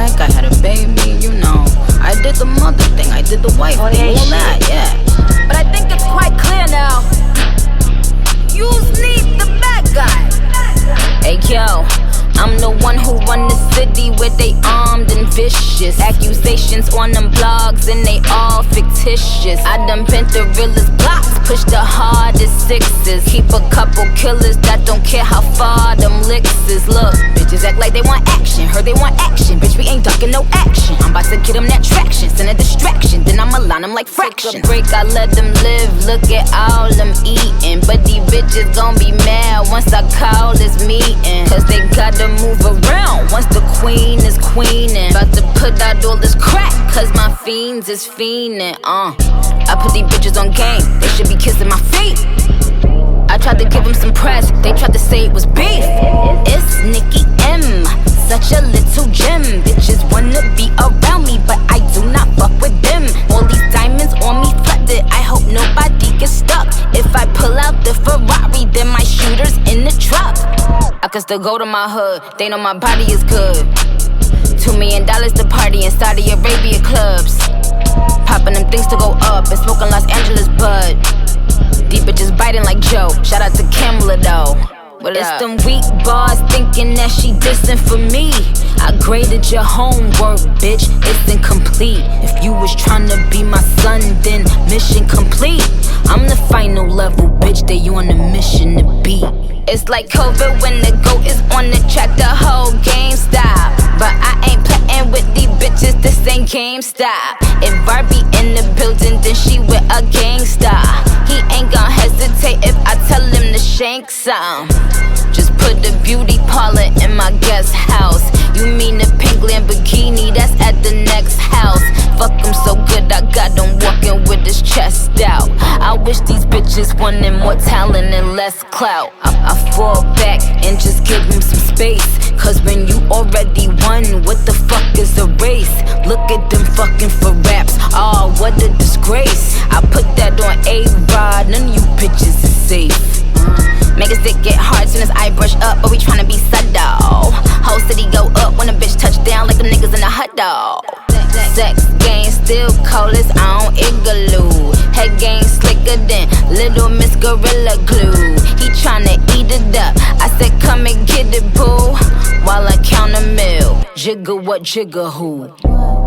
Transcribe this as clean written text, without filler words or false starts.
bag, I had a baby, you know. I did the mother thing, I did the wife thing, all that, yeah. But I think it's quite clear now. You need the bad guy. Hey yo, I'm the one who run the city where they armed and vicious. Accusations on them blogs and they all fictitious. I done bent the realest blocks, push the hardest sixes. Keep a couple killers that don't care how far them licks is. Look, bitches act like they want action, heard they want action. Bitch, we ain't ducking no action. I'm about to get them that traction, send a distraction, then I'ma line them like fractions. Take a break, I let them live, look at all them eating. But these bitches gon' be mad once I call this meeting. Cause they gotta move around once the queen is queening. About to put out all this crack, cause my fiends is fiending. I put these bitches on game, they should be kissing my feet. I tried to give them some press, they tried to say it was beef. It's Nicki M, such a little gem. Bitches wanna be around me, but I do not fuck with them. All these diamonds on me flooded, I hope nobody gets stuck. If I pull out the Ferrari, then my shooter's in the truck. I could still go to my hood, they know my body is good. $2 million to party in Saudi Arabia clubs. Popping them things to go up and smoking Los Angeles bud. These bitches biting like Joe, shout out to Kamala though. It's them weak bars thinking that she dissing for me. I graded your homework, bitch, it's incomplete. If you was tryna be my son, then mission complete. I'm the final level, bitch, that you on a mission to be. It's like COVID when the GOAT is on the track, the whole game stop. But I ain't playing with these bitches, this ain't GameStop. If Barbie in the building, then she with a gangsta. He ain't gon' hesitate if I tell him to shank some. Just put the beauty parlor in my guest house. You mean the pink Lamborghini that's at the next house. Fuck him so good, I got him walking with his chest out. I wish these bitches wanted more talent and less clout. I fall back and just give him some space. Cause when you already won, what the fuck is a race? Look at them fucking for raps, oh what a disgrace. I put that on A-Rod, none of you bitches is safe. Make a stick get hard soon as I brush up, but we tryna be subtle. Whole city go up when a bitch touch down like them niggas in a hot dog. Sex game still cold as on Igloo. Head game slicker than Little Miss Gorilla Glue. He tryna eat it up, I said come and get it boo. While I count a mill, jigger what jigger who.